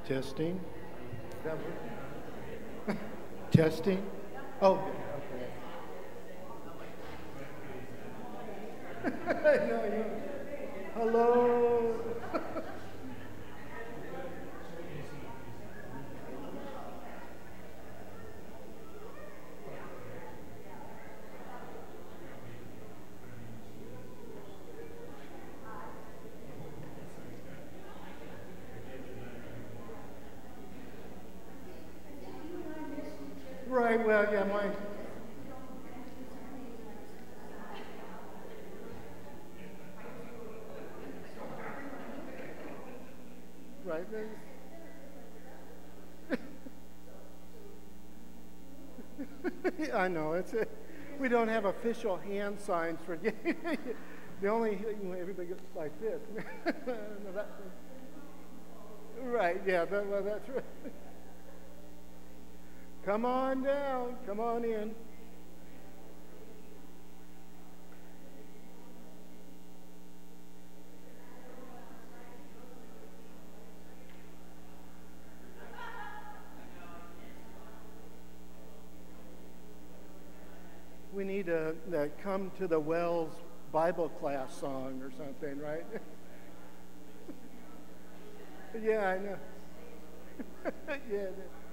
Testing. Is that what? Testing. Oh, okay. No. Hello. Right, well, yeah, mine. Right. I know, we don't have official hand signs for the only, everybody goes like this. No, right, yeah, well, that's right. Come on down, come on in. We need a Come to the Wells Bible class song or something, right? Yeah, I know. Yeah.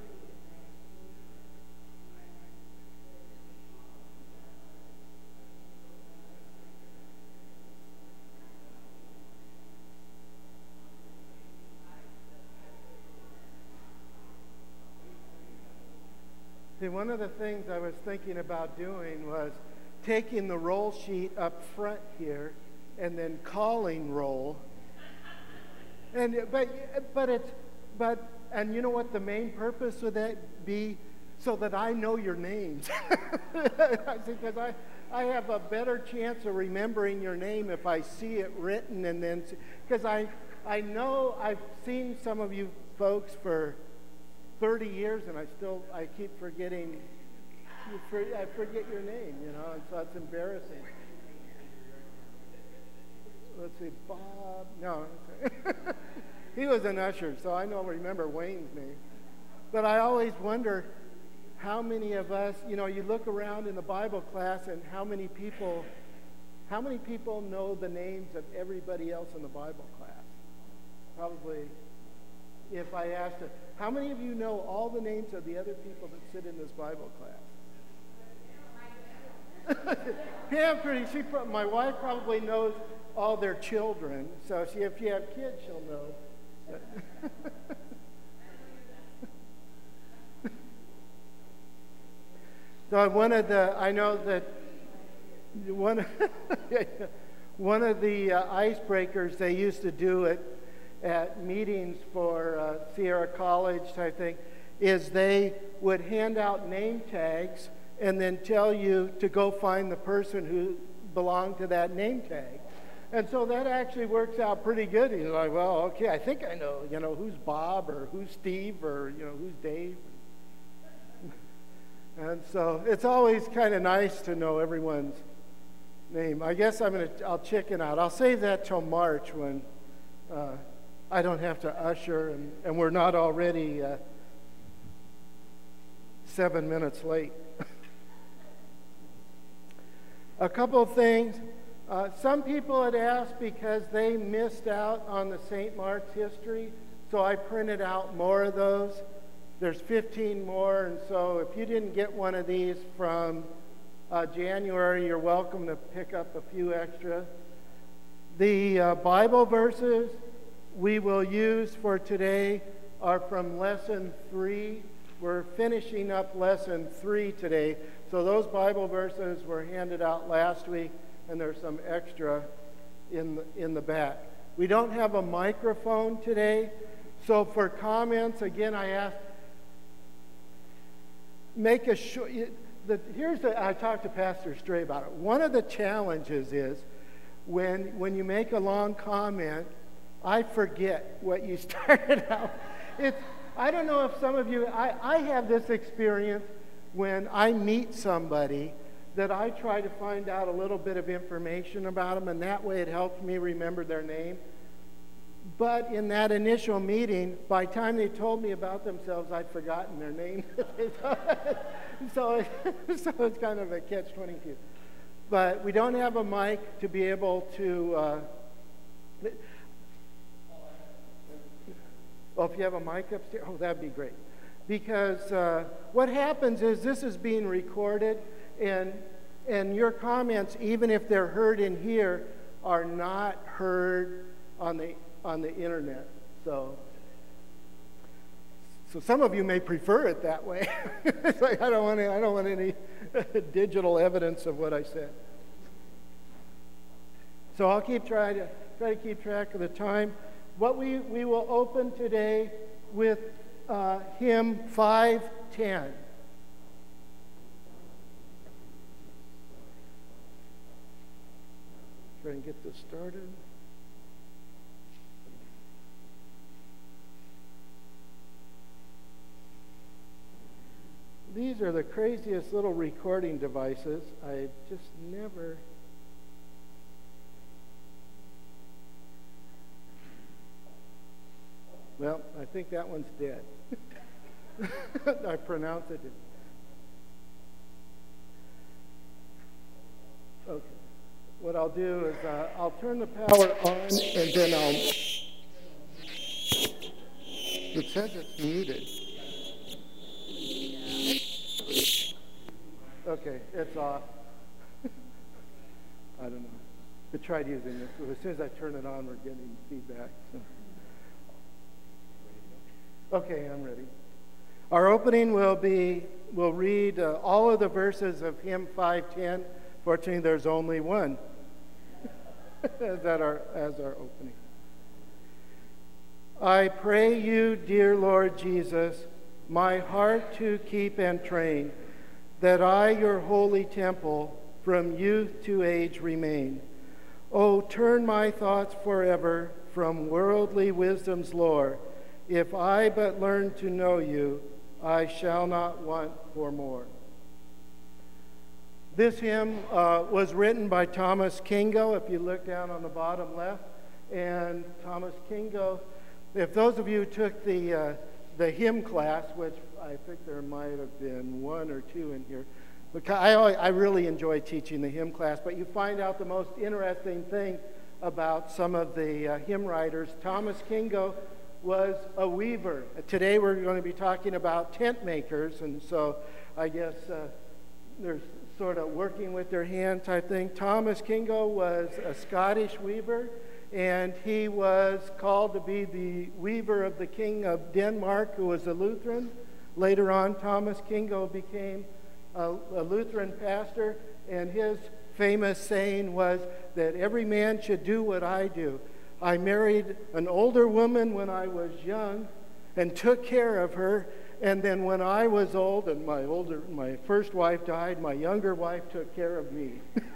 See, one of the things I was thinking about doing was taking the roll sheet up front here and then calling roll. And and you know what the main purpose of that be? So that I know your names. Because I have a better chance of remembering your name if I see it written and then, because I know I've seen some of you folks for 30 years, and I keep forgetting, I forget your name, you know, and so it's embarrassing. Let's see, Bob, no. He was an usher, so I remember Wayne's name. But I always wonder how many of us, you know, you look around in the Bible class and how many people know the names of everybody else in the Bible class? Probably, if I asked it, how many of you know all the names of the other people that sit in this Bible class? Pam, my wife probably knows all their children, so if you have kids, she'll know. So I know that one of the icebreakers they used to do at meetings for Sierra College type thing is they would hand out name tags and then tell you to go find the person who belonged to that name tag. And so that actually works out pretty good. You're like, well, okay, I think I know, you know, who's Bob or who's Steve or, you know, who's Dave. And so it's always kind of nice to know everyone's name. I guess I'll chicken out. I'll save that till March when I don't have to usher and we're not already 7 minutes late. A couple of things. Some people had asked because they missed out on the St. Mark's history, so I printed out more of those. There's 15 more, and so if you didn't get one of these from January, you're welcome to pick up a few extra. The Bible verses we will use for today are from Lesson 3. We're finishing up Lesson 3 today, so those Bible verses were handed out last week, and there's some extra in the back. We don't have a microphone today, so for comments, again, I asked, make a short. I talked to Pastor Stray about it. One of the challenges is when you make a long comment, I forget what you started out. I don't know if some of you, I have this experience when I meet somebody that I try to find out a little bit of information about them, and that way it helps me remember their name. But in that initial meeting, by the time they told me about themselves, I'd forgotten their name. so it's kind of a catch-22. But we don't have a mic to be able to... if you have a mic upstairs, that'd be great. Because what happens is this is being recorded, and your comments, even if they're heard in here, are not heard on the internet. So some of you may prefer it that way. It's like I don't want any digital evidence of what I said. So I'll try to keep track of the time. What we will open today with hymn 510. Try and get this started. These are the craziest little recording devices. I just never... Well, I think that one's dead. I pronounce it. Okay. What I'll do is I'll turn the power on, and then it says it's muted. Okay, it's off. I don't know. I tried using this. As soon as I turn it on, we're getting feedback. So. Okay, I'm ready. Our opening we'll read all of the verses of hymn 510. Fortunately, there's only one as our opening. I pray you, dear Lord Jesus, my heart to keep and train, that I, your holy temple, from youth to age remain. Oh, turn my thoughts forever from worldly wisdom's lore. If I but learn to know you, I shall not want for more. This hymn was written by Thomas Kingo, if you look down on the bottom left. And Thomas Kingo, if those of you took the hymn class, which I think there might have been one or two in here, because I really enjoy teaching the hymn class, but you find out the most interesting thing about some of the hymn writers. Thomas Kingo was a weaver. Today we're going to be talking about tent makers, and so I guess there's sort of working with their hand type thing. Thomas Kingo was a Scottish weaver, and he was called to be the weaver of the King of Denmark, who was a Lutheran. Later on, Thomas Kingo became a Lutheran pastor, and his famous saying was that every man should do what I do. I married an older woman when I was young and took care of her, and then when I was old and my first wife died, my younger wife took care of me.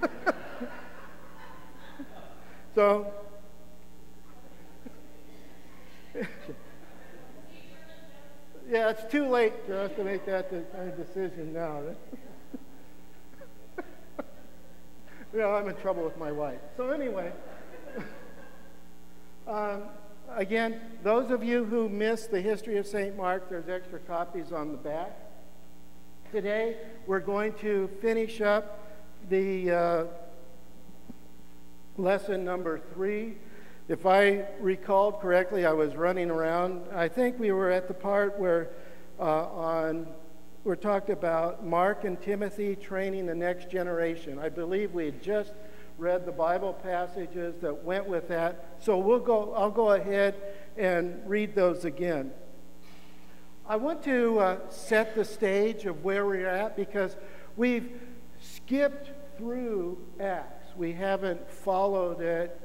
So yeah, it's too late for us to make that kind of decision now. I'm in trouble with my wife. So anyway, again, those of you who missed the history of St. Mark, there's extra copies on the back. Today, we're going to finish up the lesson number 3. If I recalled correctly, I was running around. I think we were at the part where we're talked about Mark and Timothy training the next generation. I believe we had just read the Bible passages that went with that. So I'll go ahead and read those again. I want to set the stage of where we're at because we've skipped through Acts. We haven't followed it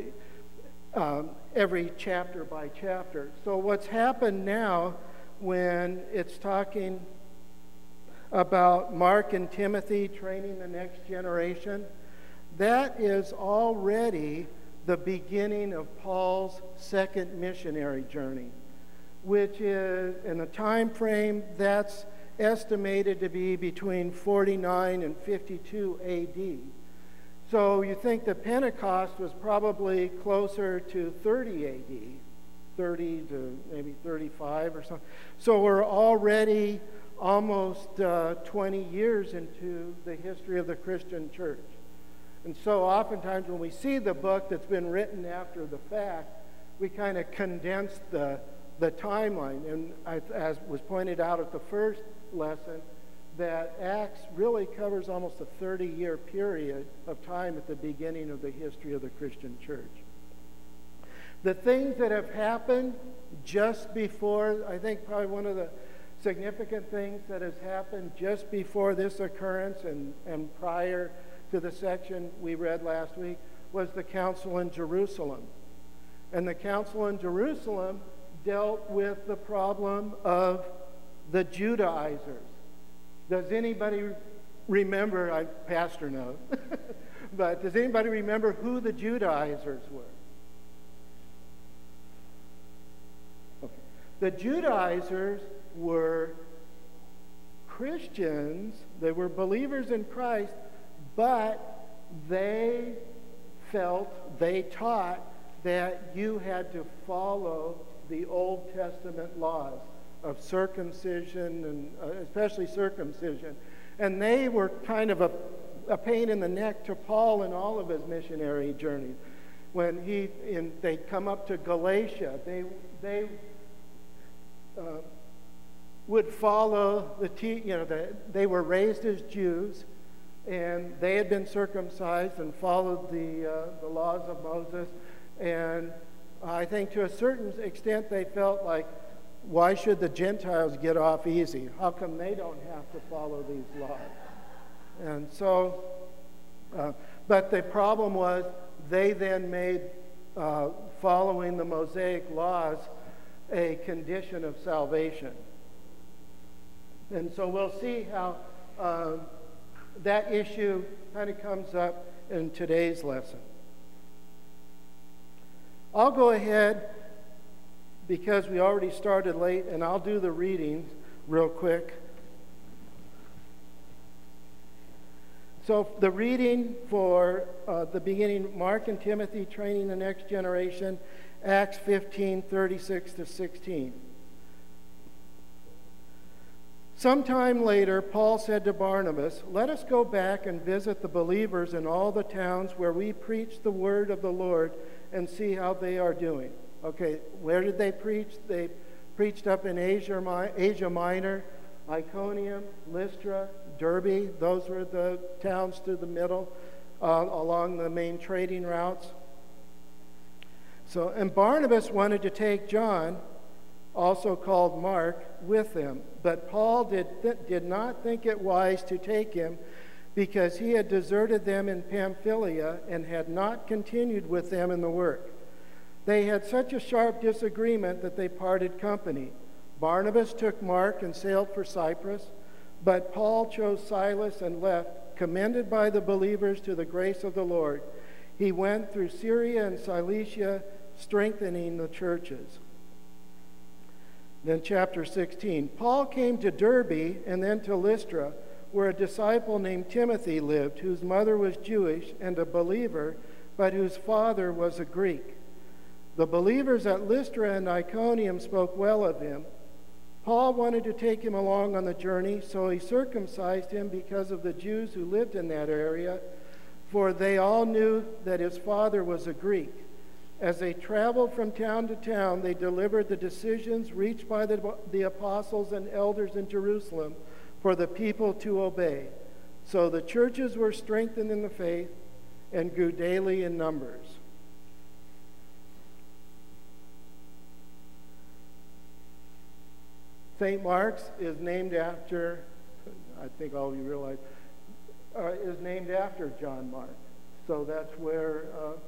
every chapter by chapter. So what's happened now when it's talking about Mark and Timothy training the next generation, that is already the beginning of Paul's second missionary journey, which is in a time frame that's estimated to be between 49 and 52 AD. So you think that Pentecost was probably closer to 30 AD, 30 to maybe 35 or something. So we're already almost 20 years into the history of the Christian church. And so oftentimes when we see the book that's been written after the fact, we kind of condense the timeline. And as was pointed out at the first lesson, that Acts really covers almost a 30-year period of time at the beginning of the history of the Christian church. The things that have happened just before, I think probably one of the significant things that has happened just before this occurrence and prior to the section we read last week was the Council in Jerusalem. And the Council in Jerusalem dealt with the problem of the Judaizers. Does anybody remember, Pastor knows, but does anybody remember who the Judaizers were? Okay. The Judaizers were Christians, they were believers in Christ, but they taught that you had to follow the Old Testament laws of circumcision, and especially circumcision. And they were kind of a pain in the neck to Paul in all of his missionary journeys. When they'd come up to Galatia, they would follow they were raised as Jews, and they had been circumcised and followed the laws of Moses. And I think to a certain extent they felt like, why should the Gentiles get off easy? How come they don't have to follow these laws? And so, but the problem was they then made following the Mosaic laws a condition of salvation. And so we'll see how that issue kind of comes up in today's lesson. I'll go ahead, because we already started late, and I'll do the readings real quick. So the reading for the beginning, Mark and Timothy training the next generation, Acts 15:36 to 16. Sometime later, Paul said to Barnabas, "Let us go back and visit the believers in all the towns where we preach the word of the Lord and see how they are doing." Okay, where did they preach? They preached up in Asia Minor, Iconium, Lystra, Derbe. Those were the towns through the middle, along the main trading routes. So, and Barnabas wanted to take John, also called Mark, with them. But Paul did not think it wise to take him, because he had deserted them in Pamphylia and had not continued with them in the work. They had such a sharp disagreement that they parted company. Barnabas took Mark and sailed for Cyprus, but Paul chose Silas and left, commended by the believers to the grace of the Lord. He went through Syria and Cilicia, strengthening the churches. Then chapter 16. Paul came to Derbe and then to Lystra, where a disciple named Timothy lived, whose mother was Jewish and a believer, but whose father was a Greek. The believers at Lystra and Iconium spoke well of him. Paul wanted to take him along on the journey, so he circumcised him because of the Jews who lived in that area, for they all knew that his father was a Greek. As they traveled from town to town, they delivered the decisions reached by the apostles and elders in Jerusalem for the people to obey. So the churches were strengthened in the faith and grew daily in numbers. St. Mark's is named after, I think all of you realize, is named after John Mark. So that's where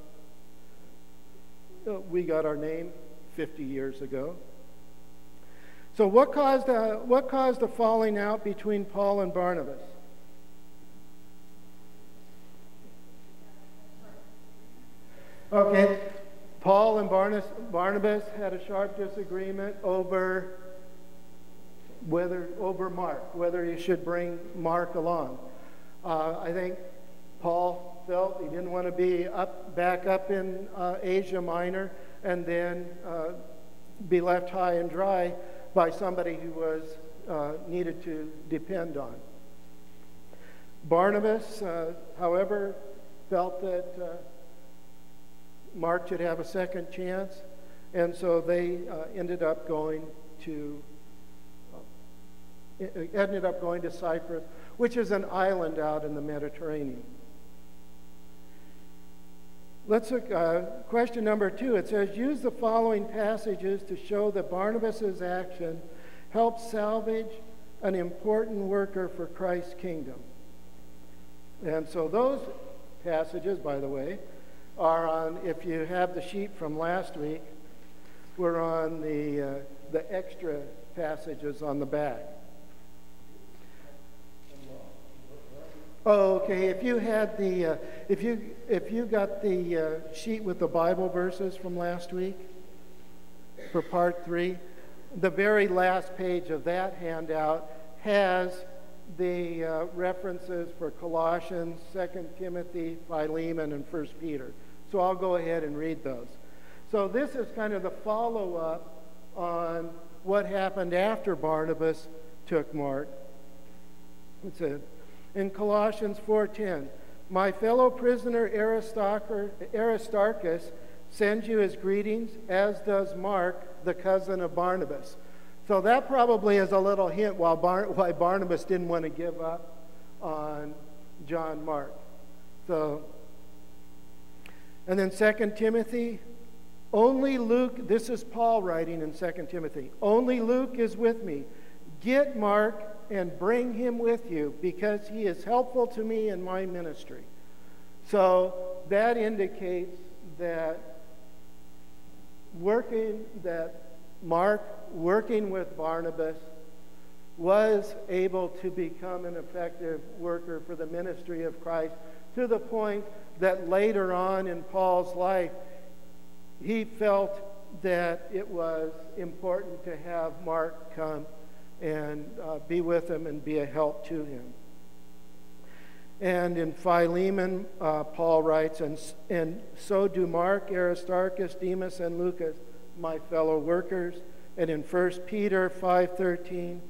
we got our name 50 years ago. So what caused the falling out between Paul and Barnabas? Okay, Paul and Barnabas had a sharp disagreement over Mark, whether he should bring Mark along. I think Paul felt he didn't want to be back up in Asia Minor and then be left high and dry by somebody who was needed to depend on. Barnabas, however, felt that Mark should have a second chance, and so they ended up going to Cyprus, which is an island out in the Mediterranean. Let's look, question number 2. It says, use the following passages to show that Barnabas' action helped salvage an important worker for Christ's kingdom. And so those passages, by the way, are on, if you have the sheet from last week, we're on the extra passages on the back. Oh, okay. If you had the, if you got the sheet with the Bible verses from last week for part 3, the very last page of that handout has the references for Colossians, 2 Timothy, Philemon, and 1 Peter. So I'll go ahead and read those. So this is kind of the follow-up on what happened after Barnabas took Mark. It said, in Colossians 4:10, my fellow prisoner Aristarchus sends you his greetings, as does Mark, the cousin of Barnabas. So that probably is a little hint why Barnabas didn't want to give up on John Mark. So, and then 2 Timothy, only Luke, this is Paul writing in 2 Timothy, only Luke is with me. Get Mark and bring him with you, because he is helpful to me in my ministry. So that indicates that Mark, working with Barnabas, was able to become an effective worker for the ministry of Christ, to the point that later on in Paul's life, he felt that it was important to have Mark come and be with him and be a help to him. And in Philemon, Paul writes, and so do Mark, Aristarchus, Demas, and Lucas, my fellow workers. And in 1 Peter 5:13,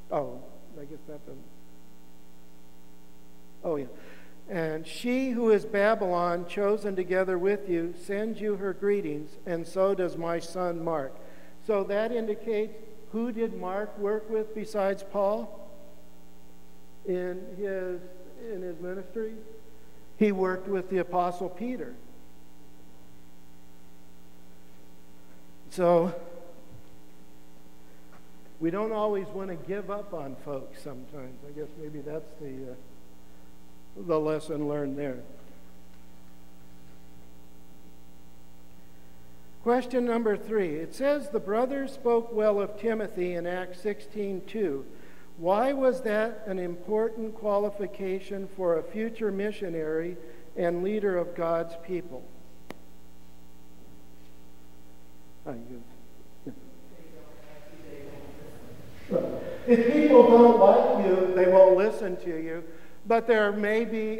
and she who is Babylon, chosen together with you, sends you her greetings, and so does my son Mark. So that indicates, who did Mark work with besides Paul in his ministry? He worked with the Apostle Peter. So we don't always want to give up on folks sometimes. I guess maybe that's the lesson learned there. Question number 3. It says the brothers spoke well of Timothy in Acts 16:2. Why was that an important qualification for a future missionary and leader of God's people? If people don't like you, they won't listen to you. But there may be,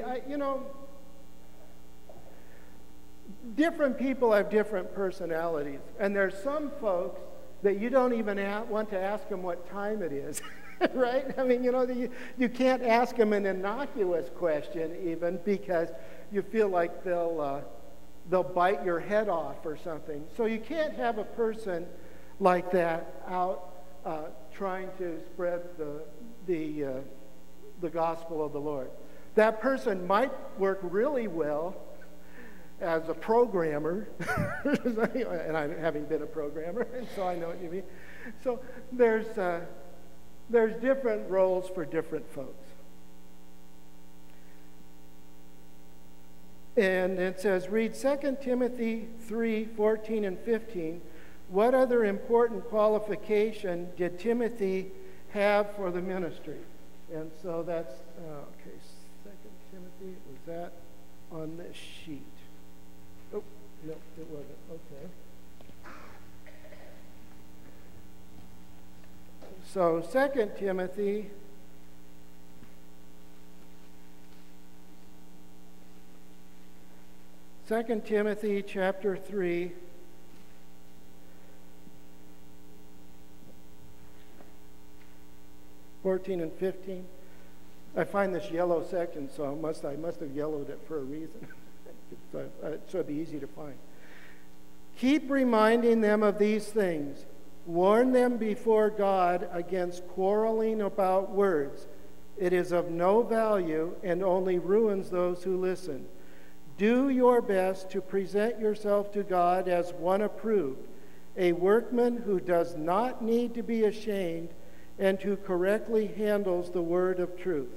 different people have different personalities. And there's some folks that you don't even want to ask them what time it is, right? I mean, you can't ask them an innocuous question even, because you feel like they'll bite your head off or something. So you can't have a person like that out trying to spread the gospel of the Lord. That person might work really well as a programmer, and I having been a programmer, and so I know what you mean. So there's different roles for different folks. And it says, read 2 Timothy 3:14 and 15. What other important qualification did Timothy have for the ministry? And so that's, 2 Timothy, was that on this sheet? Oh, no, it wasn't. Okay. So 2 2 Timothy chapter 3. (14 and 15). I find this yellow section, so I must have yellowed it for a reason. So it'd be easy to find. Keep reminding them of these things. Warn them before God against quarreling about words. It is of no value and only ruins those who listen. Do your best to present yourself to God as one approved, a workman who does not need to be ashamed and who correctly handles the word of truth.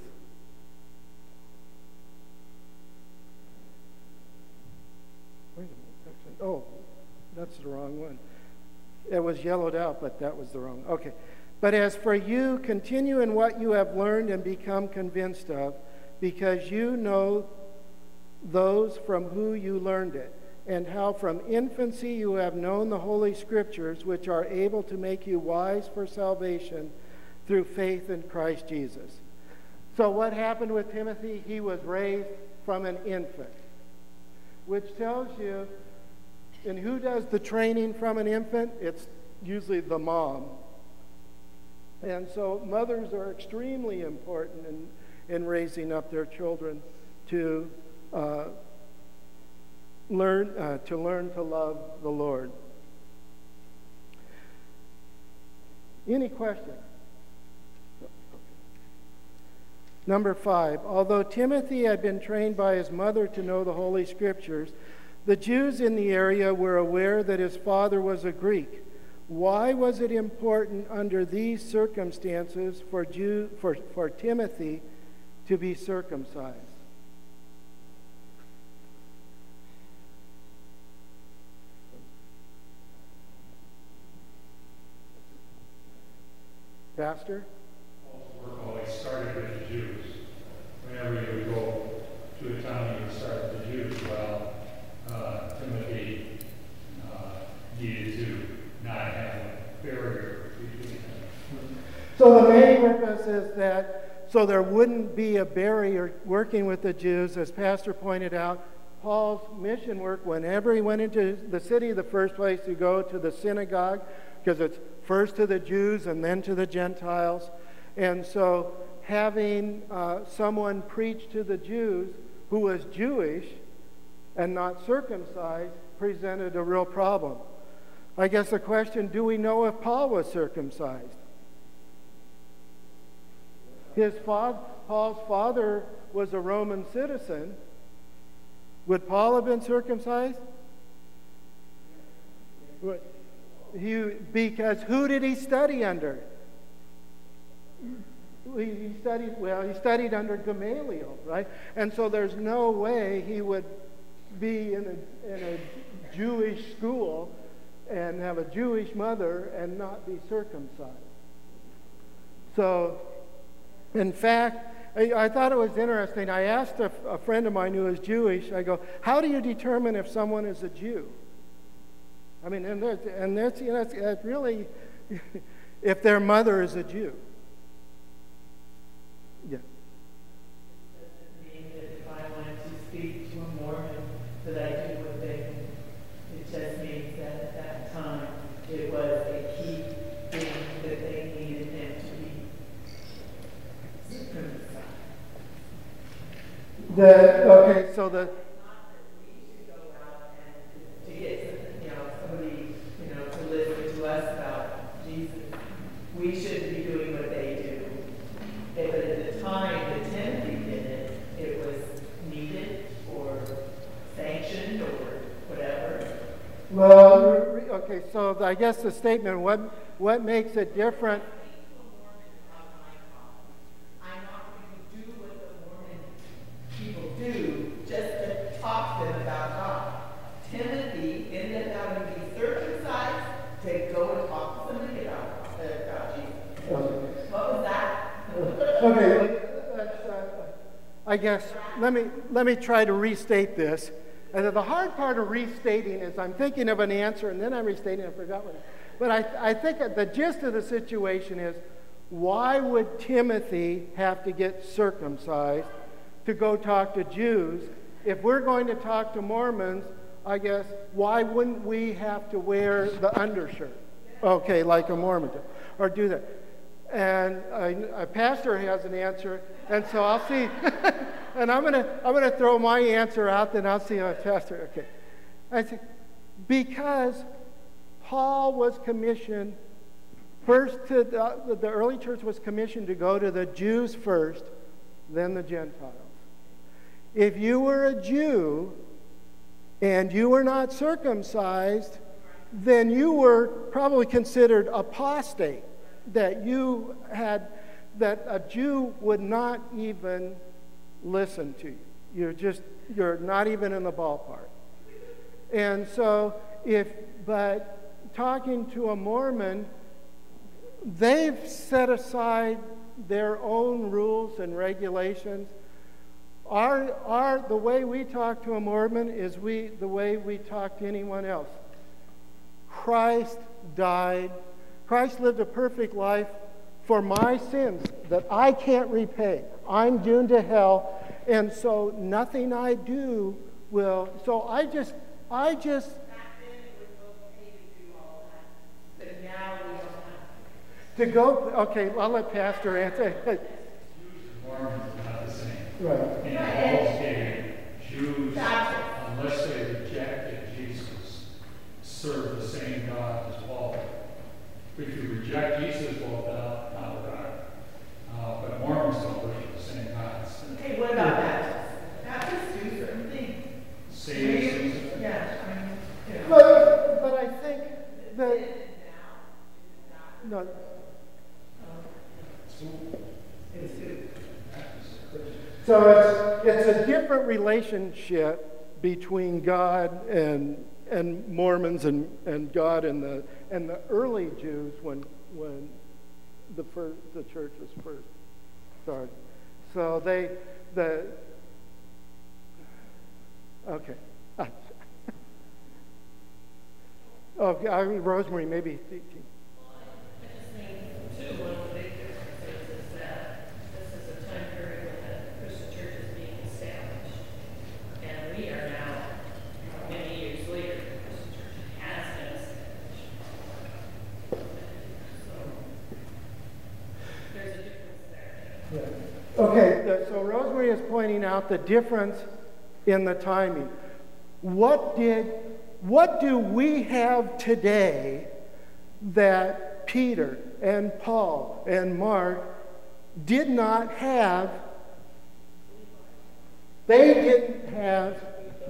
Wait a minute. Oh, that's the wrong one. It was yellowed out, but that was the wrong. Okay. But as for you, continue in what you have learned and become convinced of, because you know those from who you learned it, and how from infancy you have known the Holy Scriptures, which are able to make you wise for salvation through faith in Christ Jesus. So what happened with Timothy? He was raised from an infant, which tells you, and who does the training from an infant? It's usually the mom. And so mothers are extremely important in raising up their children to learn to love the Lord. Any questions? Number 5, although Timothy had been trained by his mother to know the Holy Scriptures, the Jews in the area were aware that his father was a Greek. Why was it important under these circumstances for Timothy to be circumcised? Pastor? Paul's work always started with the Jews. Whenever you would go to a town, you would start with the Jews. Well, Timothy needed to not have a barrier between them. So the main purpose is that so there wouldn't be a barrier working with the Jews. As Pastor pointed out, Paul's mission work, whenever he went into the city, the first place you go to the synagogue, because it's first to the Jews and then to the Gentiles. And so having someone preach to the Jews who was Jewish and not circumcised presented a real problem. I guess the question, do we know if Paul was circumcised? Paul's father was a Roman citizen. Would Paul have been circumcised? Because who did he study under? He studied under Gamaliel, right? And so there's no way he would be in a Jewish school and have a Jewish mother and not be circumcised. So, in fact, I thought it was interesting. I asked a friend of mine who is Jewish, I go, how do you determine if someone is a Jew? I mean, and that's you know, it's really, if their mother is a Jew. Yeah. Does it mean that if I wanted to speak to a Mormon that I do what they do? It just means that at that time it was a key thing that they needed him to be circumcised. Okay, so the. Not that we should go out and to get somebody to listen to us about Jesus. We shouldn't be doing what they do. But at the time that Timothy did it, it was needed or sanctioned or whatever. Well, okay, so I guess the statement, what makes it different? I'm not going to do what the Mormon people do just to talk to them about God. Timothy ended up having to be circumcised to go and talk to somebody about Jesus. What was that? Okay, I guess let me try to restate this. And the hard part of restating is I'm thinking of an answer and then I'm restating and I forgot what. But I think the gist of the situation is, why would Timothy have to get circumcised to go talk to Jews if we're going to talk to Mormons, I guess, why wouldn't we have to wear the undershirt? Okay, like a Mormon does, or do that. And a pastor has an answer, and so I'll see. And I'm gonna throw my answer out, then I'll see how pastor. Okay, I say because Paul was commissioned first to the early church was commissioned to go to the Jews first, then the Gentiles. If you were a Jew and you were not circumcised, then you were probably considered apostate. That a Jew would not even listen to you. You're not even in the ballpark. And so but talking to a Mormon, they've set aside their own rules and regulations. The way we talk to a Mormon is the way we talk to anyone else. Christ died. Christ lived a perfect life for my sins that I can't repay. I'm doomed to hell, and so nothing I do will. So I just. Back then it was okay to do all that, but now we don't have to. To go. Okay, I'll let Pastor answer. Jews and Mormons are not the same. Right. In Paul's day, Jews, unless they rejected Jesus, serve the same God as Paul. If you reject Jesus, well, now we're out. But Mormons don't worship the same gods. Okay, what about Baptists? Baptists do certain things. Same things. Yeah, But I think that no. So it's a different relationship between God and Mormons and God and the early Jews when the church was first started. So okay. Rosemary, maybe. I just think, too, one of the big differences is that this is a time period when the Christian church is being established. And we are now, many years later, the Christian church has been established. So, there's a difference there. Yeah. Okay, so Rosemary is pointing out the difference in the timing. What do we have today that Peter and Paul and Mark did not have? They didn't have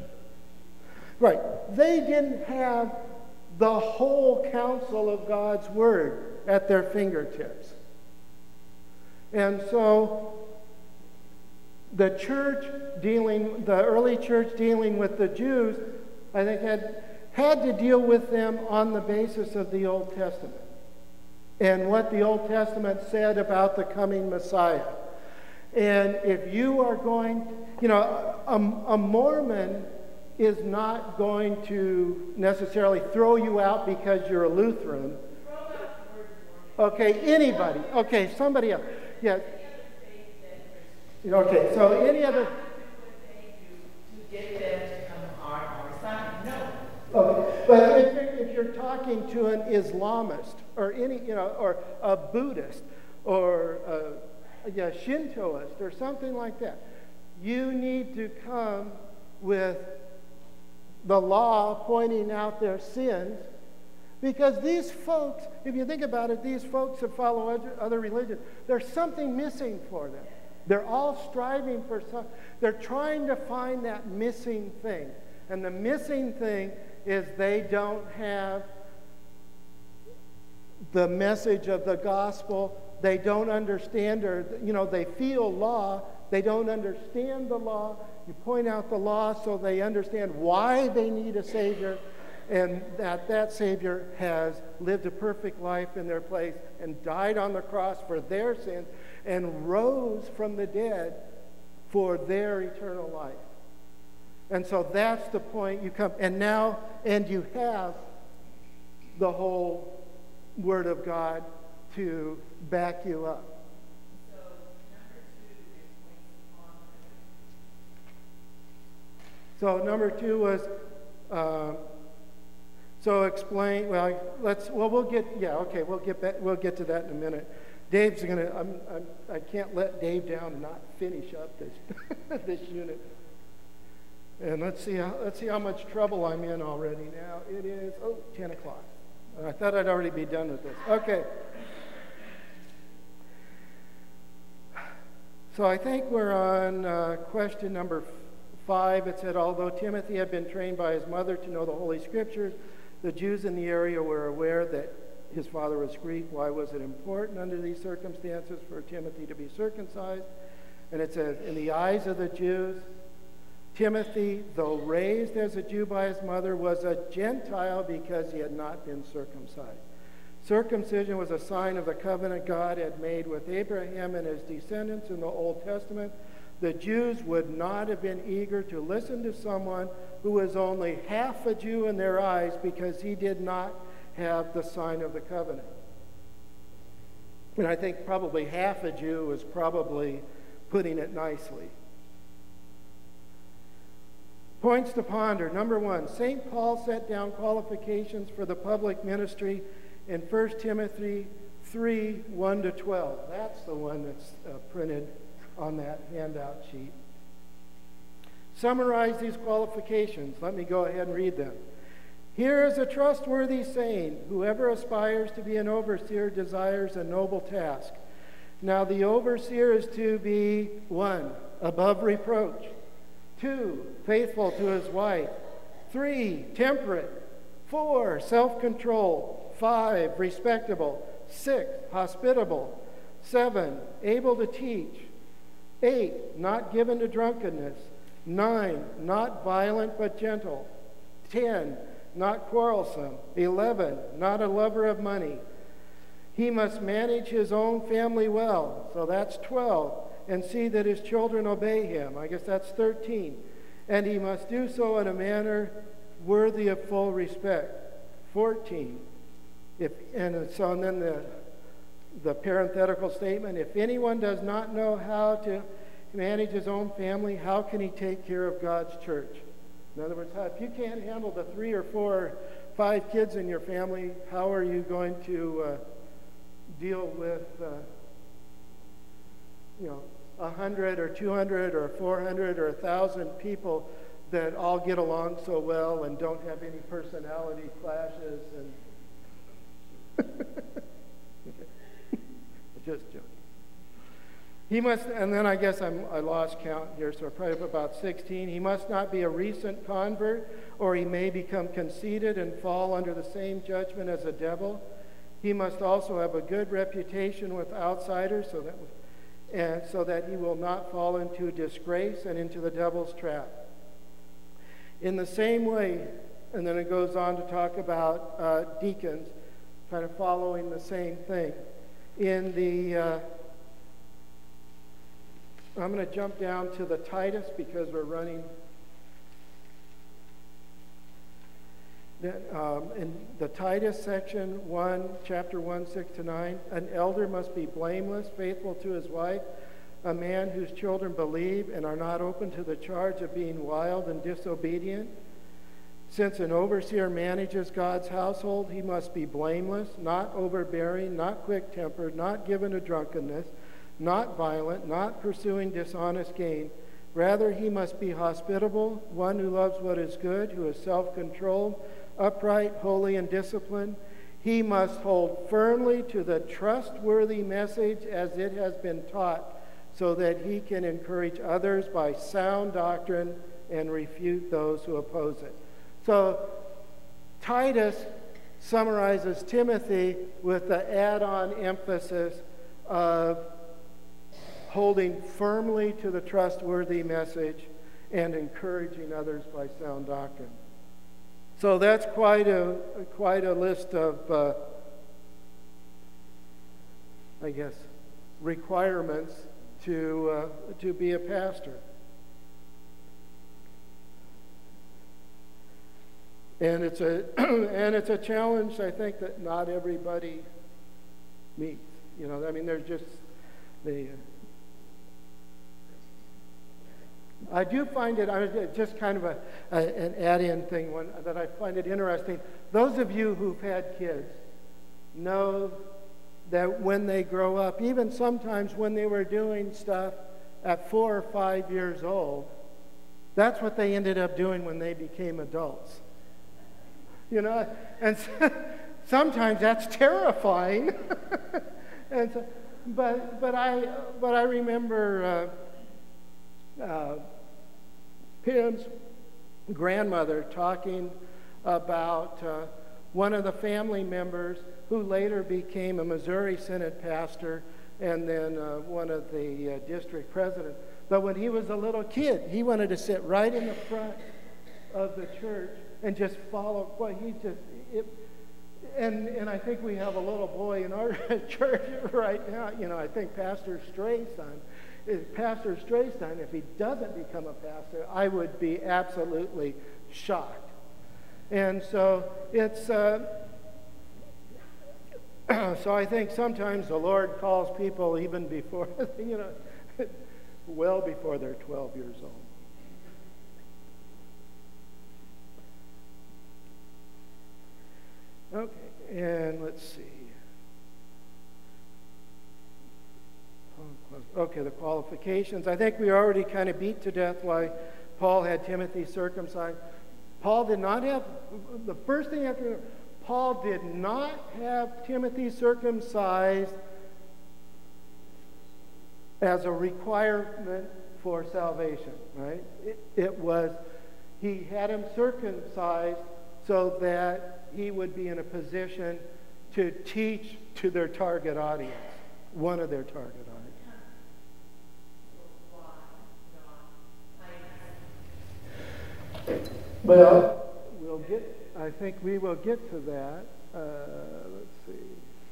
the whole counsel of God's Word at their fingertips. And so the early church dealing with the Jews, I think had to deal with them on the basis of the Old Testament and what the Old Testament said about the coming Messiah. And if you are going, a Mormon is not going to necessarily throw you out because you're a Lutheran. Okay, anybody. Okay, somebody else. Yes. Okay, so any other. To get them to come on our side, no. Okay, but if you're talking to an Islamist or or a Buddhist or a Shintoist or something like that, you need to come with the law pointing out their sins, because these folks, if you think about it, these folks that follow other religions, there's something missing for them. They're all striving for something. They're trying to find that missing thing. And the missing thing is they don't have the message of the gospel. They don't understand, or they feel law. They don't understand the law. You point out the law so they understand why they need a Savior, and that Savior has lived a perfect life in their place and died on the cross for their sins and rose from the dead for their eternal life. And so that's the point you come. And you have the whole Word of God to back you up. So number 2 is points of So number 2 was, so explain, well, we'll get to that in a minute. Dave's gonna, I can't let Dave down and not finish up this, this unit. And let's see how much trouble I'm in already now. It is, 10 o'clock. I thought I'd already be done with this. Okay. So I think we're on question number 5. It said, although Timothy had been trained by his mother to know the Holy Scriptures, the Jews in the area were aware that his father was Greek. Why was it important under these circumstances for Timothy to be circumcised? And it says, in the eyes of the Jews, Timothy, though raised as a Jew by his mother, was a Gentile because he had not been circumcised. Circumcision was a sign of the covenant God had made with Abraham and his descendants in the Old Testament. The Jews would not have been eager to listen to someone who was only half a Jew in their eyes because he did not have the sign of the covenant. And I think probably half a Jew is probably putting it nicely. Points to ponder. Number 1, St. Paul set down qualifications for the public ministry in 1 Timothy 3, 1 to 12. That's the one that's printed on that handout sheet. Summarize these qualifications. Let me go ahead and read them. Here is a trustworthy saying, whoever aspires to be an overseer desires a noble task. Now the overseer is to be 1, above reproach, 2, faithful to his wife, 3, temperate, 4, self-controlled, 5, respectable, 6, hospitable, 7, able to teach, 8, not given to drunkenness, 9, not violent but gentle, 10, not quarrelsome, 11, not a lover of money. He must manage his own family well, so that's 12, and see that his children obey him. I guess that's 13. And he must do so in a manner worthy of full respect. 14. And then the parenthetical statement, if anyone does not know how to manage his own family, how can he take care of God's church? In other words, if you can't handle the 3 or 4 or 5 kids in your family, how are you going to deal with 100 or 200 or 400 or 1,000 people that all get along so well and don't have any personality clashes? And just joking. He must, and then I guess I lost count here, so I probably have about 16. He must not be a recent convert, or he may become conceited and fall under the same judgment as a devil. He must also have a good reputation with outsiders, so that he will not fall into disgrace and into the devil's trap. In the same way, and then it goes on to talk about deacons, kind of following the same thing. In the I'm going to jump down to the Titus because we're running. In the Titus section 1, chapter 1, 6 to 9, an elder must be blameless, faithful to his wife, a man whose children believe and are not open to the charge of being wild and disobedient. Since an overseer manages God's household, he must be blameless, not overbearing, not quick-tempered, not given to drunkenness, not violent, not pursuing dishonest gain. Rather, he must be hospitable, one who loves what is good, who is self-controlled, upright, holy, and disciplined. He must hold firmly to the trustworthy message as it has been taught, so that he can encourage others by sound doctrine and refute those who oppose it. So Titus summarizes Timothy with the add-on emphasis of holding firmly to the trustworthy message and encouraging others by sound doctrine. So that's quite a list of, I guess, requirements to be a pastor. And it's a challenge, I think, that not everybody meets. You know, I mean, there's just I do find it, just kind of an add-in thing that I find it interesting. Those of you who've had kids know that when they grow up, even sometimes when they were doing stuff at 4 or 5 years old, that's what they ended up doing when they became adults. You know, and sometimes that's terrifying. And so, but I remember Pam's grandmother talking about one of the family members who later became a Missouri Synod pastor and then one of the district presidents. But when he was a little kid, he wanted to sit right in the front of the church and just follow. Well, and I think we have a little boy in our church right now. You know, I think Pastor Stray's son. If he doesn't become a pastor, I would be absolutely shocked. And so it's. So I think sometimes the Lord calls people even before, you know, well before they're 12 years old. Okay, and let's see. Okay, the qualifications. I think we already kind of beat to death why Paul had Timothy circumcised. Paul did not have, the first thing you have to remember, Paul did not have Timothy circumcised as a requirement for salvation, right? It was, he had him circumcised so that he would be in a position to teach to their target audience, one of their target audience. Well, I think we will get to that. Let's see.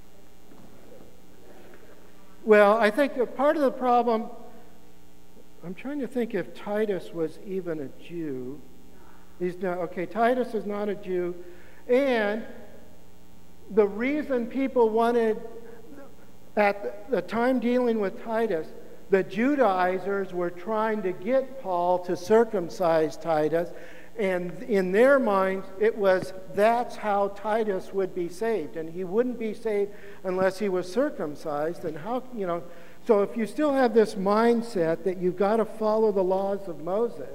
Well, I think that part of the problem, I'm trying to think if Titus was even a Jew. He's not. Okay, Titus is not a Jew. And the reason people wanted, at the time dealing with Titus, the Judaizers were trying to get Paul to circumcise Titus, and in their minds, that's how Titus would be saved, and he wouldn't be saved unless he was circumcised. And how, you know, so if you still have this mindset that you've got to follow the laws of Moses.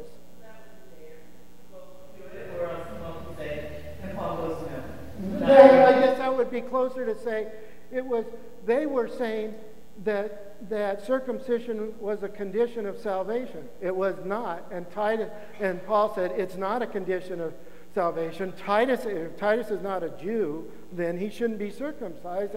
I guess that would be closer to say they were saying that circumcision was a condition of salvation. It was not. And Paul said it's not a condition of salvation. If Titus is not a Jew, then he shouldn't be circumcised.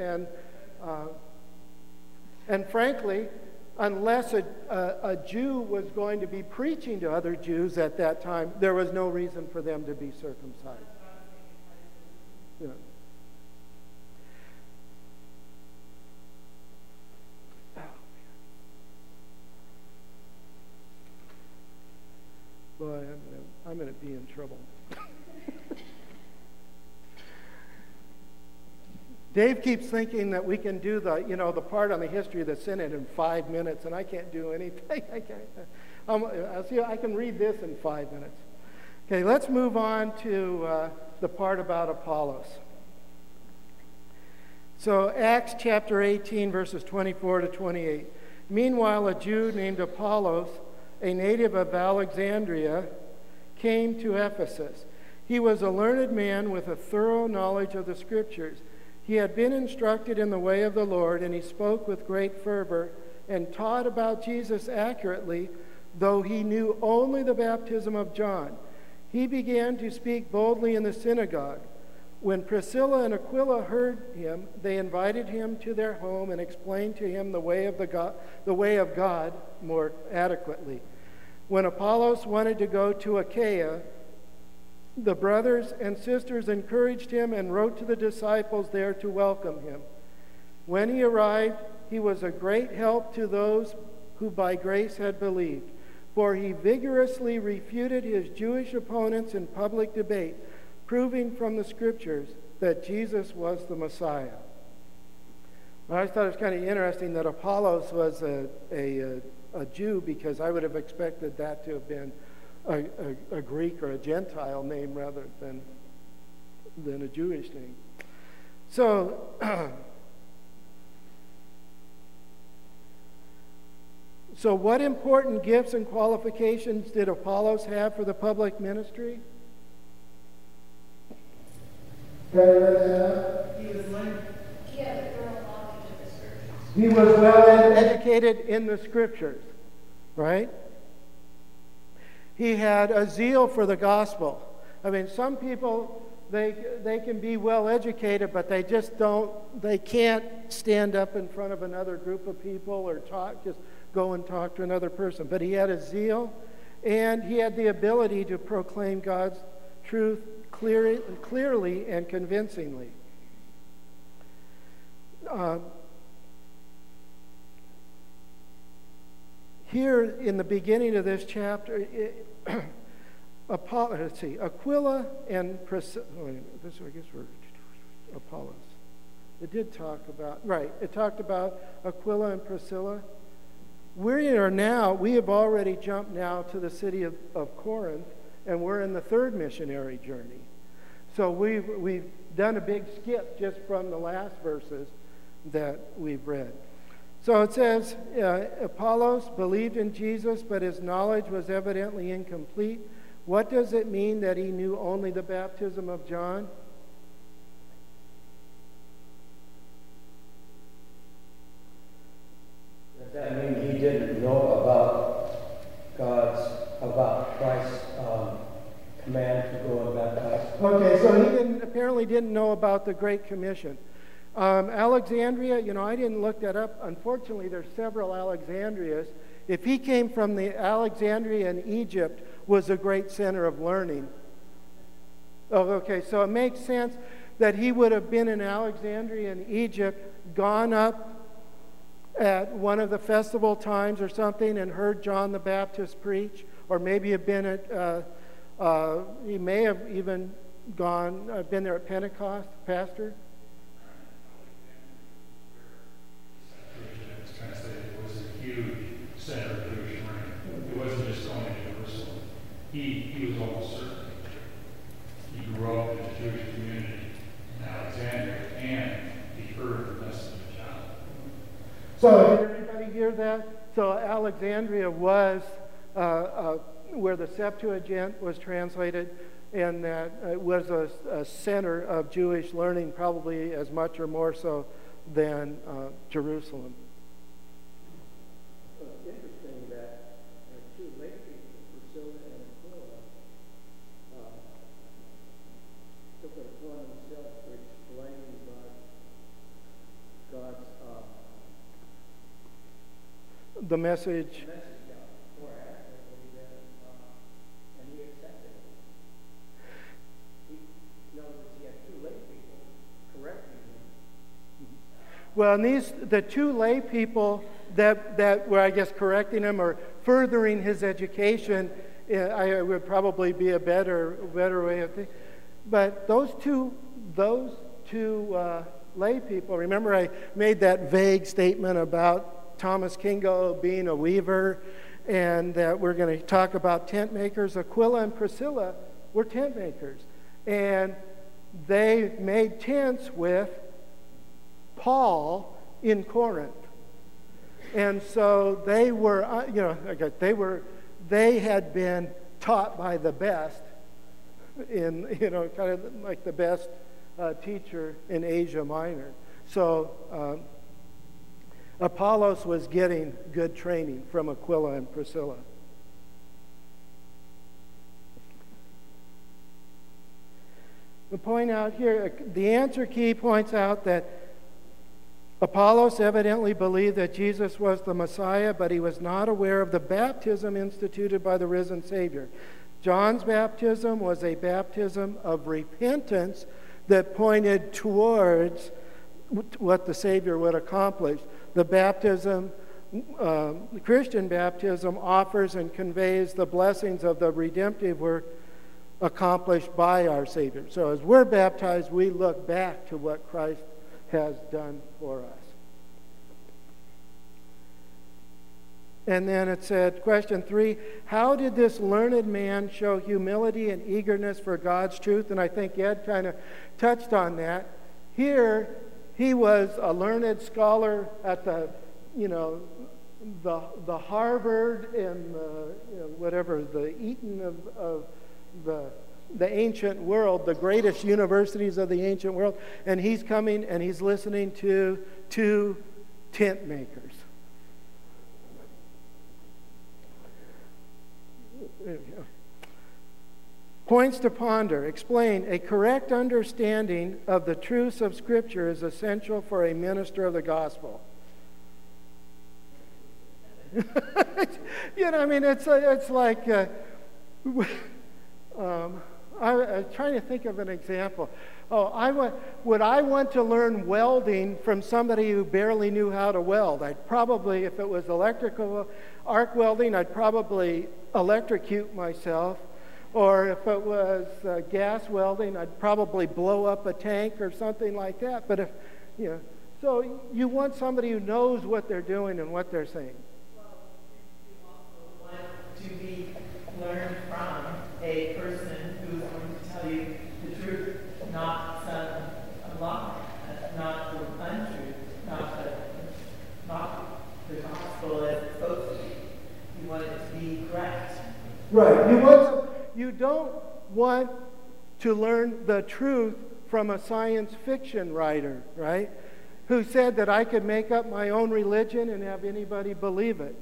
And frankly, unless a Jew was going to be preaching to other Jews at that time, there was no reason for them to be circumcised. Yeah. Boy, I'm going to be in trouble. Dave keeps thinking that we can do the part on the history of the Synod in 5 minutes, and I can't do anything. I can read this in 5 minutes. Okay, let's move on to the part about Apollos. So Acts chapter 18, verses 24 to 28. Meanwhile, a Jew named Apollos, a native of Alexandria, came to Ephesus. He was a learned man with a thorough knowledge of the Scriptures. He had been instructed in the way of the Lord, and he spoke with great fervor and taught about Jesus accurately, though he knew only the baptism of John. He began to speak boldly in the synagogue. When Priscilla and Aquila heard him, they invited him to their home and explained to him the way of God more adequately. When Apollos wanted to go to Achaia, the brothers and sisters encouraged him and wrote to the disciples there to welcome him. When he arrived, he was a great help to those who by grace had believed, for he vigorously refuted his Jewish opponents in public debate, proving from the Scriptures that Jesus was the Messiah. I thought it was kind of interesting that Apollos was a a Jew, because I would have expected that to have been a Greek or a Gentile name rather than a Jewish name. So, so what important gifts and qualifications did Apollos have for the public ministry? He was learning. He was well educated in the scriptures, right? He had a zeal for the gospel. I mean, some people, they can be well educated, but they just they can't stand up in front of another group of people or just go and talk to another person. But he had a zeal, and he had the ability to proclaim God's truth clearly and convincingly. Here in the beginning of this chapter, Aquila and Priscilla. This, I guess, we're Apollos. It did talk about, right, it talked about Aquila and Priscilla. We have already jumped now to the city of Corinth, and we're in the third missionary journey. So we've done a big skip just from the last verses that we've read. So it says, Apollos believed in Jesus, but his knowledge was evidently incomplete. What does it mean that he knew only the baptism of John? Does that mean he didn't know about Christ's command to go and baptize? Okay, so he apparently didn't know about the Great Commission. Alexandria, I didn't look that up. Unfortunately, there's several Alexandrias. If he came from the Alexandria in Egypt, was a great center of learning. Oh, okay, so it makes sense that he would have been in Alexandria in Egypt, gone up at one of the festival times or something and heard John the Baptist preach, or maybe have been at, he may have even been there at Pentecost, Pastor? It's translated, it was a huge center of Jewish learning. It wasn't just going to Jerusalem. He was almost certain. He grew up in a Jewish community in Alexandria, and he heard the message of John. So did everybody hear that? So Alexandria was where the Septuagint was translated, and that it was a center of Jewish learning, probably as much or more so than Jerusalem. Well, it's interesting that two lay people, Priscilla and Aquila, took it upon themselves to explain God's The message. more accurately and he accepted it. In other words, he had two lay people correcting him. Well, and the two lay people that were, I guess, correcting him or furthering his education, I would probably be a better way of thinking. But those two lay people, remember I made that vague statement about Thomas Kingo being a weaver, and that we're going to talk about tent makers. Aquila and Priscilla were tent makers, and they made tents with Paul in Corinth. And so they were, they had been taught by the best in, kind of like the best teacher in Asia Minor. So Apollos was getting good training from Aquila and Priscilla. The point out here, the answer key points out that Apollos evidently believed that Jesus was the Messiah, but he was not aware of the baptism instituted by the risen Savior. John's baptism was a baptism of repentance that pointed towards what the Savior would accomplish. The baptism, the Christian baptism, offers and conveys the blessings of the redemptive work accomplished by our Savior. So as we're baptized, we look back to what Christ has done for us. And then it said, question 3, how did this learned man show humility and eagerness for God's truth? And I think Ed kind of touched on that. Here, he was a learned scholar at the Harvard and the Eton of the ancient world, the greatest universities of the ancient world. And he's coming and he's listening to 2 tent makers. Points to ponder. Explain. A correct understanding of the truths of Scripture is essential for a minister of the gospel. It's like I'm trying to think of an example. Would I want to learn welding from somebody who barely knew how to weld? I'd probably, if it was electrical arc welding, I'd probably electrocute myself. Or if it was gas welding, I'd probably blow up a tank or something like that. But so you want somebody who knows what they're doing and what they're saying. Well, you also want to be learned from a person who's going to tell you the truth, not some lie, not the untruth, not the gospel as it's supposed to be. You want it to be correct. Right. You don't want to learn the truth from a science fiction writer, right? Who said that I could make up my own religion and have anybody believe it.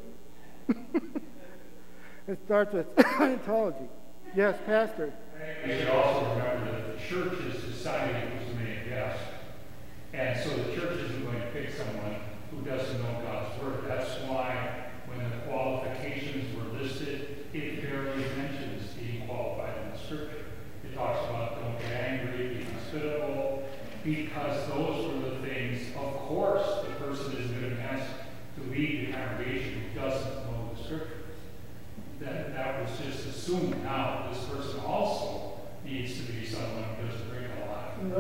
It starts with Scientology. Yes, Pastor. We should also remember that the church is deciding who's to make a guest. And so the church isn't going to pick someone who doesn't know God's word. That's why when the qualifications were listed, it barely mentions being qualified in the Scripture. It talks about don't get angry, be hospitable, because those were the things, of course, the person isn't going to ask to lead the congregation who doesn't know the Scripture. That was just assumed. Now, this person also needs to be someone who doesn't drink a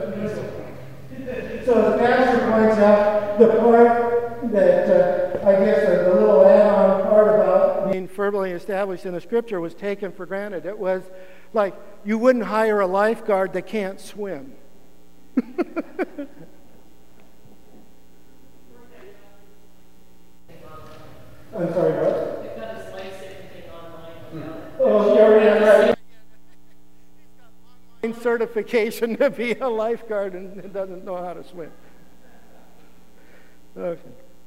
lot. So the pastor points out the part that I guess the little add-on part about being firmly established in the Scripture was taken for granted. It was like you wouldn't hire a lifeguard that can't swim. I'm sorry, what? They've got his life-saving thing online. Oh, yeah, right. He's got certification to be a lifeguard and doesn't know how to swim. Okay.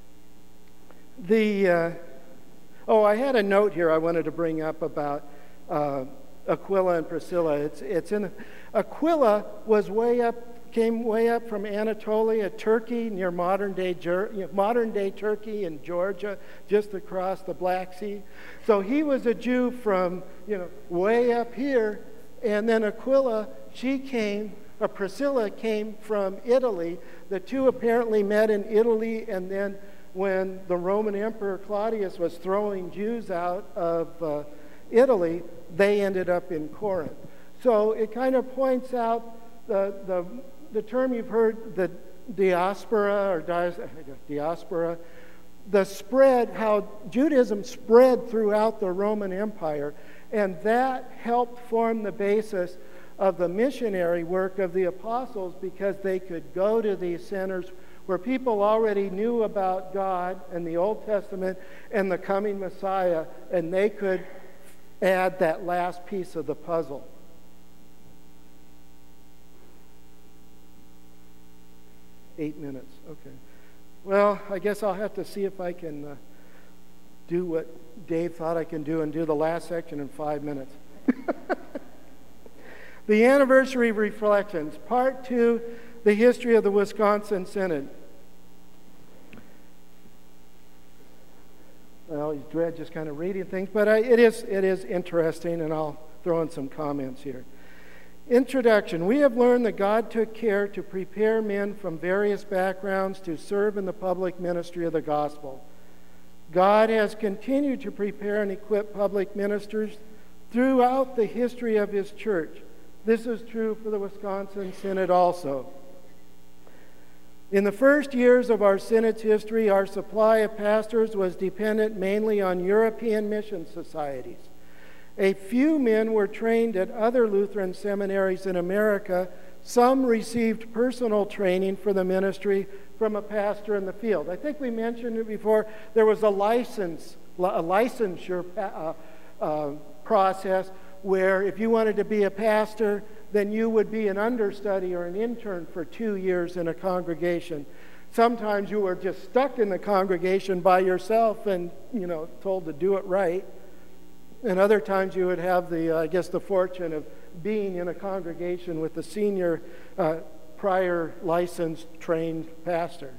I had a note here I wanted to bring up about Aquila and Priscilla. It's in Aquila came way up from Anatolia, Turkey, near modern day Turkey and Georgia, just across the Black Sea. So he was a Jew from way up here, and then Priscilla came from Italy. The two apparently met in Italy, and then when the Roman Emperor Claudius was throwing Jews out of Italy, they ended up in Corinth. So it kind of points out the term you've heard, the diaspora, the spread, how Judaism spread throughout the Roman Empire, and that helped form the basis of the missionary work of the apostles, because they could go to these centers where people already knew about God and the Old Testament and the coming Messiah, and they could add that last piece of the puzzle. Eight minutes, okay. Well, I guess I'll have to see if I can do what Dave thought I can do and do the last section in 5 minutes. The Anniversary Reflections, Part 2, the History of the Wisconsin Synod. Well, you dread just kind of reading things, but it is interesting, and I'll throw in some comments here. Introduction. We have learned that God took care to prepare men from various backgrounds to serve in the public ministry of the gospel. God has continued to prepare and equip public ministers throughout the history of His church. This is true for the Wisconsin Synod also. In the first years of our synod's history, our supply of pastors was dependent mainly on European mission societies. A few men were trained at other Lutheran seminaries in America. Some received personal training for the ministry from a pastor in the field. I think we mentioned it before. There was a licensure process where if you wanted to be a pastor, then you would be an understudy or an intern for 2 years in a congregation. Sometimes you were just stuck in the congregation by yourself and, told to do it right. And other times you would have the fortune of being in a congregation with the senior prior licensed trained pastor.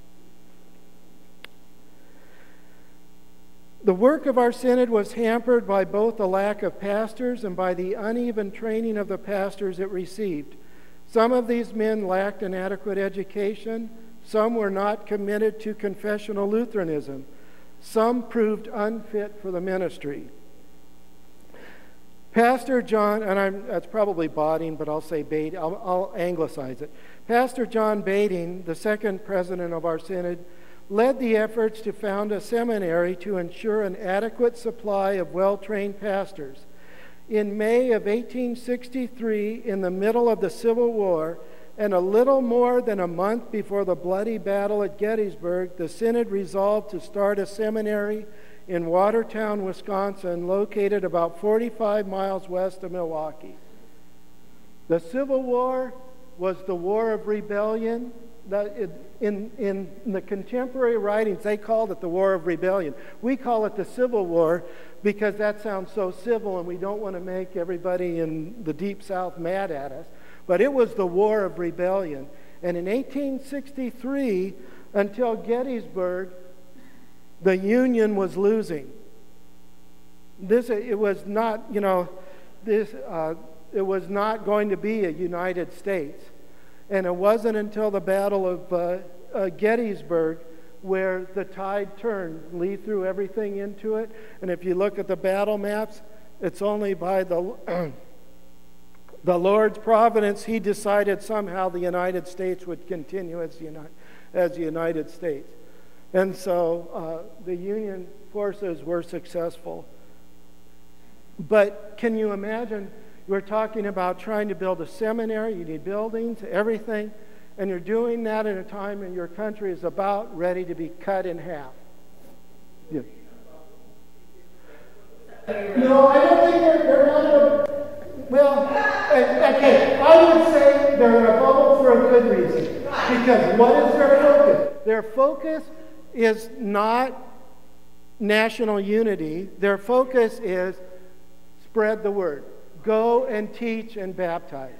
The work of our synod was hampered by both the lack of pastors and by the uneven training of the pastors it received. Some of these men lacked an adequate education. Some were not committed to confessional Lutheranism. Some proved unfit for the ministry. Pastor John, and that's probably Boding, but I'll say Bading, I'll anglicize it. Pastor John Bading, the second president of our synod, led the efforts to found a seminary to ensure an adequate supply of well-trained pastors. In May of 1863, in the middle of the Civil War, and a little more than a month before the bloody battle at Gettysburg, the synod resolved to start a seminary in Watertown, Wisconsin, located about 45 miles west of Milwaukee. The Civil War was the War of Rebellion. In the contemporary writings, they called it the War of Rebellion. We call it the Civil War because that sounds so civil and we don't want to make everybody in the Deep South mad at us. But it was the War of Rebellion. And in 1863, until Gettysburg, the Union was losing. It was not going to be a United States. And it wasn't until the Battle of Gettysburg where the tide turned. Lee threw everything into it. And if you look at the battle maps, it's only by the Lord's providence he decided somehow the United States would continue as the United States. And so the Union forces were successful. But can you imagine? We're talking about trying to build a seminary. You need buildings, everything. And you're doing that at a time when your country is about ready to be cut in half. Yeah. No, I don't think they're not okay, I would say they're in a bubble for a good reason. Because what is their focus? Their focus is not national unity. Their focus is spread the word. Go and teach and baptize.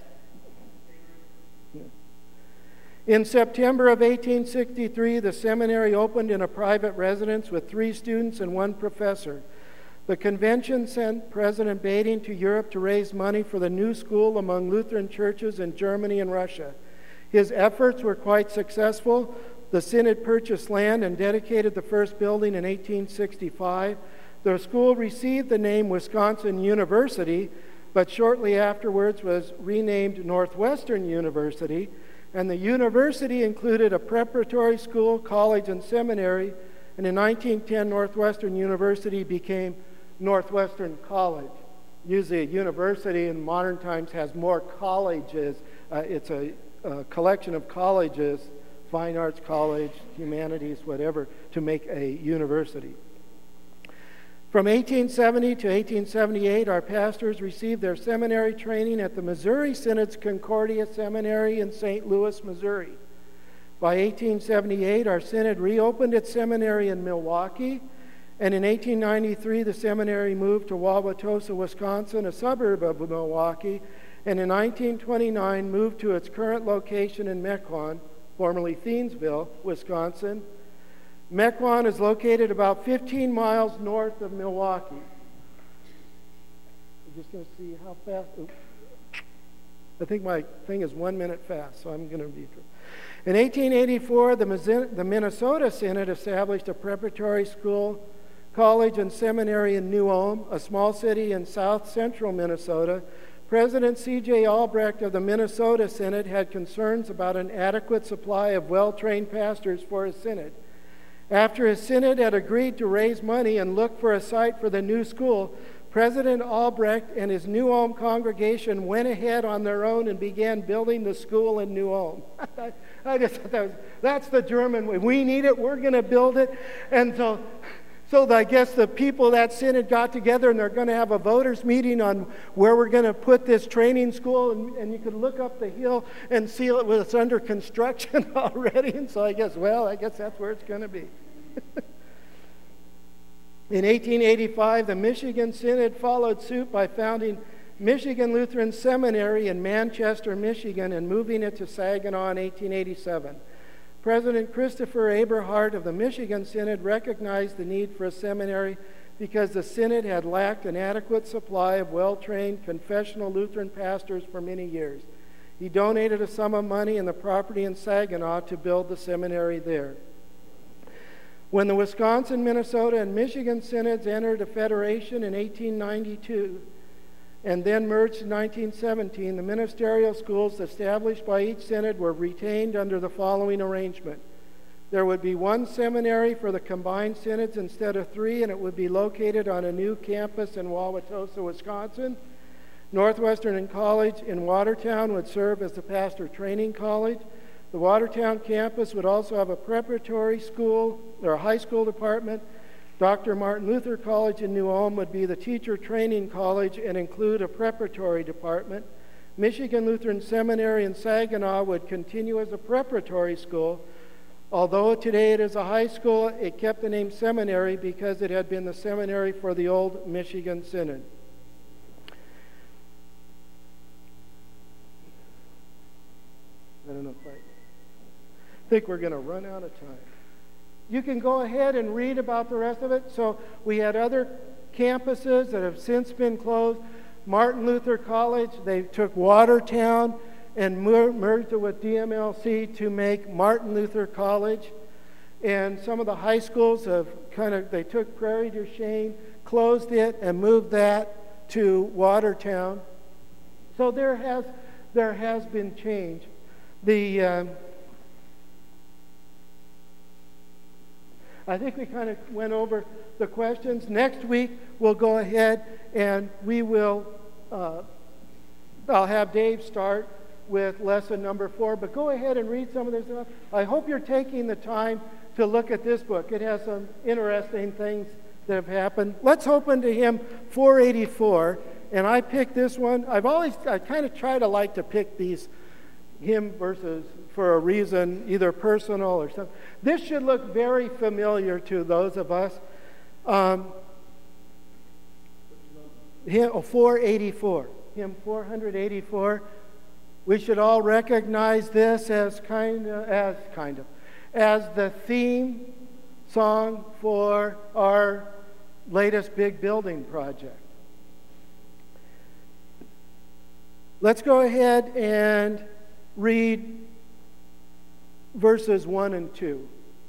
In September of 1863, the seminary opened in a private residence with 3 students and 1 professor. The convention sent President Bading to Europe to raise money for the new school among Lutheran churches in Germany and Russia. His efforts were quite successful. The synod purchased land and dedicated the first building in 1865. The school received the name Wisconsin University, but shortly afterwards was renamed Northwestern University, and the university included a preparatory school, college, and seminary, and in 1910 Northwestern University became Northwestern College. Usually a university in modern times has more colleges. It's a collection of colleges, fine arts college, humanities, whatever, to make a university. From 1870 to 1878, our pastors received their seminary training at the Missouri Synod's Concordia Seminary in St. Louis, Missouri. By 1878, our synod reopened its seminary in Milwaukee, and in 1893, the seminary moved to Wauwatosa, Wisconsin, a suburb of Milwaukee, and in 1929 moved to its current location in Mequon, formerly Thiensville, Wisconsin. Mequon is located about 15 miles north of Milwaukee. I'm just going to see how fast. I think my thing is 1 minute fast, so I'm going to be. In 1884, the Minnesota Synod established a preparatory school, college, and seminary in New Ulm, a small city in south central Minnesota, President C.J. Albrecht of the Minnesota Synod had concerns about an adequate supply of well-trained pastors for his synod. After his synod had agreed to raise money and look for a site for the new school, President Albrecht and his New Ulm congregation went ahead on their own and began building the school in New Ulm. I just thought that's the German way. We need it, we're going to build it. And so I guess the people of that synod got together and they're going to have a voters meeting on where we're going to put this training school. And you could look up the hill and see it was under construction already. And so I guess that's where it's going to be. In 1885, the Michigan Synod followed suit by founding Michigan Lutheran Seminary in Manchester, Michigan, and moving it to Saginaw in 1887. President Christopher Eberhard of the Michigan Synod recognized the need for a seminary because the Synod had lacked an adequate supply of well-trained confessional Lutheran pastors for many years. He donated a sum of money and the property in Saginaw to build the seminary there. When the Wisconsin, Minnesota, and Michigan Synods entered a federation in 1892 and then merged in 1917, the ministerial schools established by each synod were retained under the following arrangement. There would be one seminary for the combined synods instead of 3, and it would be located on a new campus in Wauwatosa, Wisconsin. Northwestern College in Watertown would serve as the pastor training college. The Watertown campus would also have a preparatory school or a high school department. Dr. Martin Luther College in New Ulm would be the teacher training college and include a preparatory department. Michigan Lutheran Seminary in Saginaw would continue as a preparatory school. Although today it is a high school, it kept the name seminary because it had been the seminary for the old Michigan Synod. I don't know if I think we're going to run out of time. You can go ahead and read about the rest of it. So we had other campuses that have since been closed. Martin Luther College, they took Watertown and merged it with DMLC to make Martin Luther College. And some of the high schools have they took Prairie du Chien, closed it, and moved that to Watertown. So there has been change. I think we kind of went over the questions. Next week, we'll go ahead and we will, I'll have Dave start with lesson number 4, but go ahead and read some of this stuff. I hope you're taking the time to look at this book. It has some interesting things that have happened. Let's open to hymn 484, and I picked this one. I kind of try to like to pick these hymn verses for a reason, either personal or something. This should look very familiar to those of us. Hymn 484, hymn 484. We should all recognize this as the theme song for our latest big building project. Let's go ahead and read verses 1 and 2.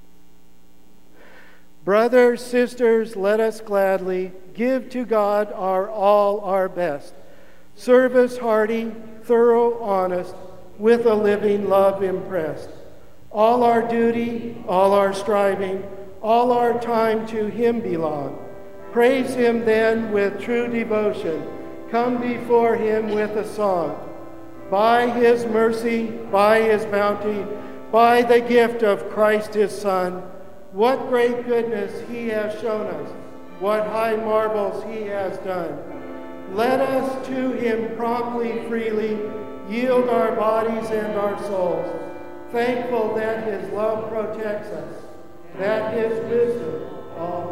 Brothers, sisters, let us gladly give to God all our best. Service hearty, thorough, honest, with a living love impressed. All our duty, all our striving, all our time to Him belong. Praise Him then with true devotion. Come before Him with a song. By His mercy, by His bounty, by the gift of Christ His Son, what great goodness He has shown us, what high marvels He has done. Let us to Him promptly, freely, yield our bodies and our souls, thankful that His love protects us, that His wisdom all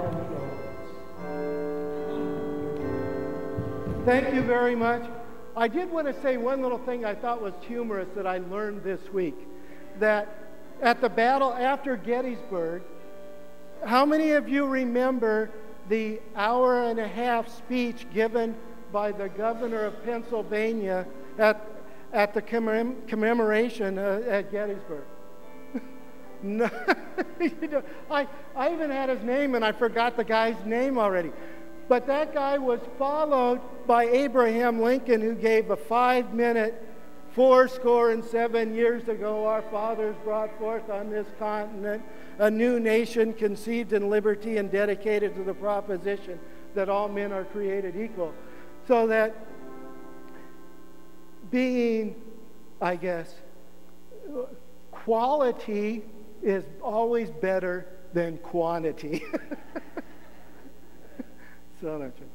controls. Thank you very much. I did want to say one little thing I thought was humorous that I learned this week, that at the battle after Gettysburg, how many of you remember the hour-and-a-half speech given by the governor of Pennsylvania at the commemoration at Gettysburg? No, I even had his name and I forgot the guy's name already. But that guy was followed by Abraham Lincoln, who gave a 5-minute, 7 years ago, our fathers brought forth on this continent a new nation conceived in liberty and dedicated to the proposition that all men are created equal. So that being, I guess, quality is always better than quantity. So that's it.